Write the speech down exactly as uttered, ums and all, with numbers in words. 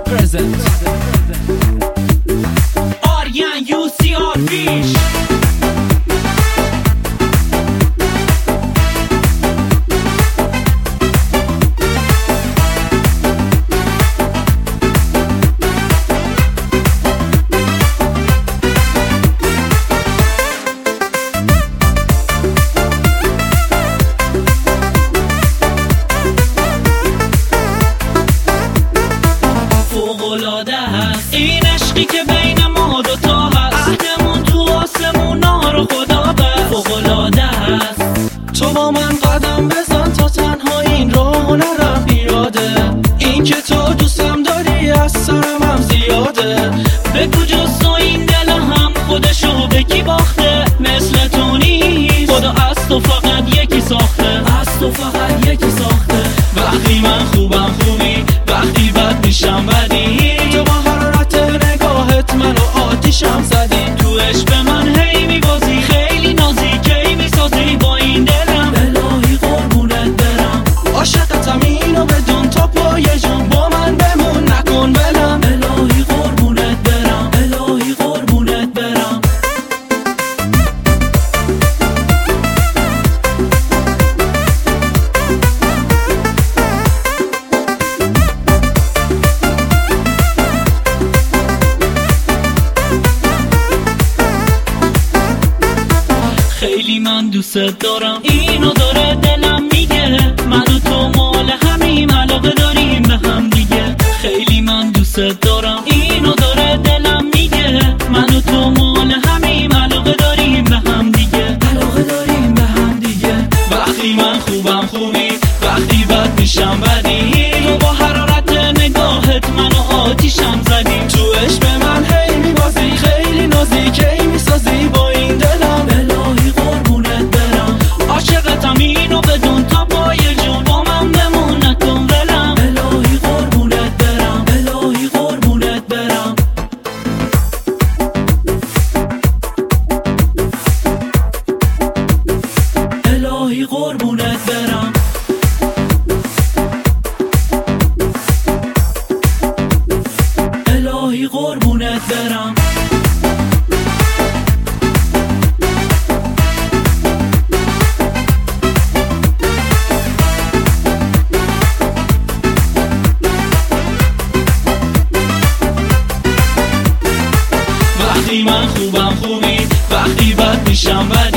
present. آریان یو سی آر پیش این عشقی که بین ما دوتا هست، عهدمون تو آسمونا رو خدا بست. فوق‌العاده هست تو با من قدم بزن تا تنها این راهو نرم پیاده. این که تو دوستم داری از سرم هم زیاده. بگو جز تو این دل هم خودشو به کی باخته؟ مثل تو نیست خدا از تو فقط یکی ساخته. از تو فقط یکی ساخته. وقتی من خوبم خوبی، وقتی بد میشم بدی. تو با حرارت نگاهت منو آتیشم زدی. تو عشق من هی میبازی، خیلی نازی کی میسازی با این دلم. الهی قربونت برم، عاشقتم اینو بدون تا پای جون با من بمون نکن بلم. الهی قربونت برم، الهی قربونت برم. خیلی من دوست دارم، اینو داره دلم میگه. من و تو مال همیم، علاقه داریم به هم دیگه. خیلی من دوست دارم، اینو داره دلم میگه. من و تو مال همیم، علاقه داریم به هم دیگه. علاقه داریم به هم دیگه. وقتی من خوبم خوبی، وقتی بد میشم بدی. تو با حرارت نگاهت منو آتیشم زدی. تو عشق من هی میبازی، خیلی نازی کی میسازی با این دلم. الهی قربونت برم، عاشقتم اینو بدون تا پای جون با من بمون نکن ولم. الهی قربونت برم، الهی قربونت برم. الهی قربونت برم. الهی قربونت برم. وقتی من خوبم خوبی، وقتی بد میشم